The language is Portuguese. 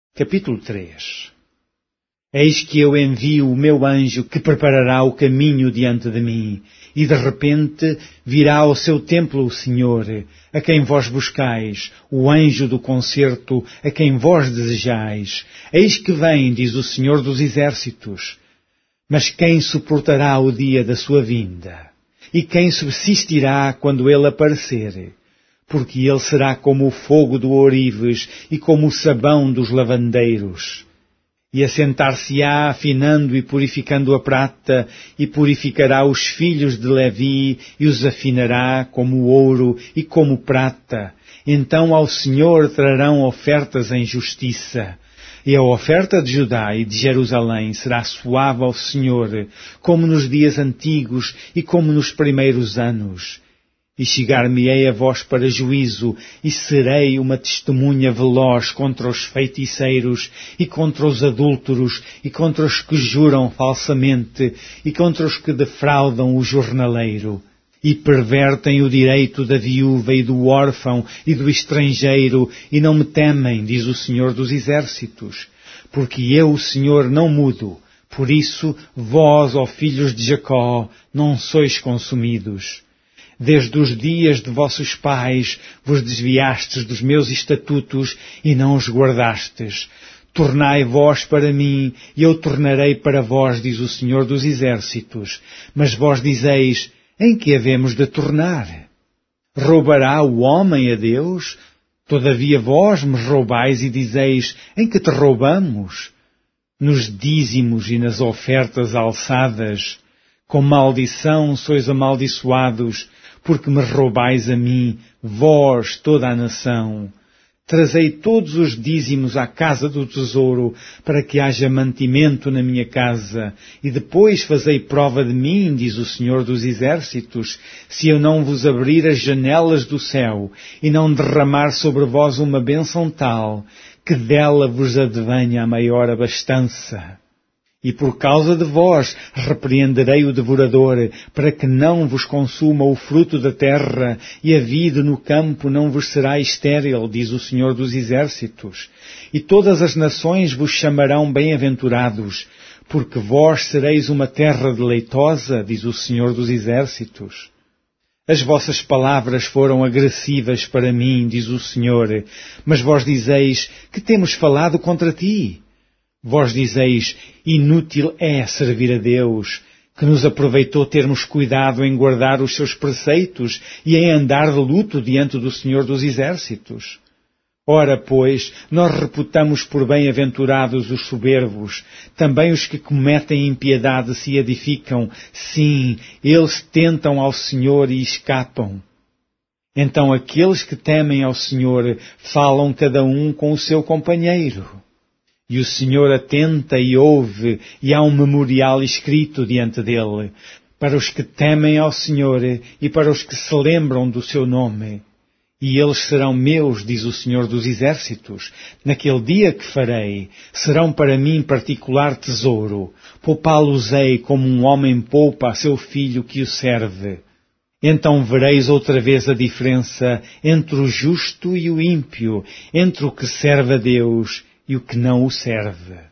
Capítulo 3. Eis que eu envio o meu anjo que preparará o caminho diante de mim, e de repente virá ao seu templo o Senhor, a quem vós buscais, o anjo do concerto, a quem vós desejais. Eis que vem, diz o Senhor dos Exércitos. Mas quem suportará o dia da sua vinda? E quem subsistirá quando ele aparecer? Porque ele será como o fogo do ourives e como o sabão dos lavandeiros. E assentar-se-á afinando e purificando a prata, e purificará os filhos de Levi, e os afinará como ouro e como prata. Então ao Senhor trarão ofertas em justiça. E a oferta de Judá e de Jerusalém será suave ao Senhor, como nos dias antigos e como nos primeiros anos. E chegar-me-ei a vós para juízo, e serei uma testemunha veloz contra os feiticeiros, e contra os adúlteros, e contra os que juram falsamente, e contra os que defraudam o jornaleiro, e pervertem o direito da viúva e do órfão e do estrangeiro, e não me temem, diz o Senhor dos Exércitos, porque eu, o Senhor, não mudo. Por isso, vós, ó filhos de Jacó, não sois consumidos. Desde os dias de vossos pais vos desviastes dos meus estatutos e não os guardastes. Tornai vós para mim, e eu tornarei para vós, diz o Senhor dos Exércitos. Mas vós dizeis, em que havemos de tornar? Roubará o homem a Deus? Todavia vós me roubais e dizeis, em que te roubamos? Nos dízimos e nas ofertas alçadas. Com maldição sois amaldiçoados, porque me roubais a mim, vós, toda a nação. Trazei todos os dízimos à casa do tesouro, para que haja mantimento na minha casa, e depois fazei prova de mim, diz o Senhor dos Exércitos, se eu não vos abrir as janelas do céu, e não derramar sobre vós uma bênção tal, que dela vos advenha a maior abastança. E por causa de vós repreenderei o devorador, para que não vos consuma o fruto da terra, e a vide no campo não vos será estéril, diz o Senhor dos Exércitos. E todas as nações vos chamarão bem-aventurados, porque vós sereis uma terra deleitosa, diz o Senhor dos Exércitos. As vossas palavras foram agressivas para mim, diz o Senhor, mas vós dizeis, que temos falado contra ti? Vós dizeis, inútil é servir a Deus, que nos aproveitou termos cuidado em guardar os seus preceitos e em andar de luto diante do Senhor dos Exércitos. Ora, pois, nós reputamos por bem-aventurados os soberbos, também os que cometem impiedade se edificam, sim, eles tentam ao Senhor e escapam. Então aqueles que temem ao Senhor falam cada um com o seu companheiro. E o Senhor atenta e ouve, e há um memorial escrito diante dele, para os que temem ao Senhor e para os que se lembram do seu nome. E eles serão meus, diz o Senhor dos Exércitos. Naquele dia que farei, serão para mim particular tesouro. Poupá-los-ei como um homem poupa a seu filho que o serve. Então vereis outra vez a diferença entre o justo e o ímpio, entre o que serve a Deus e o que não o serve.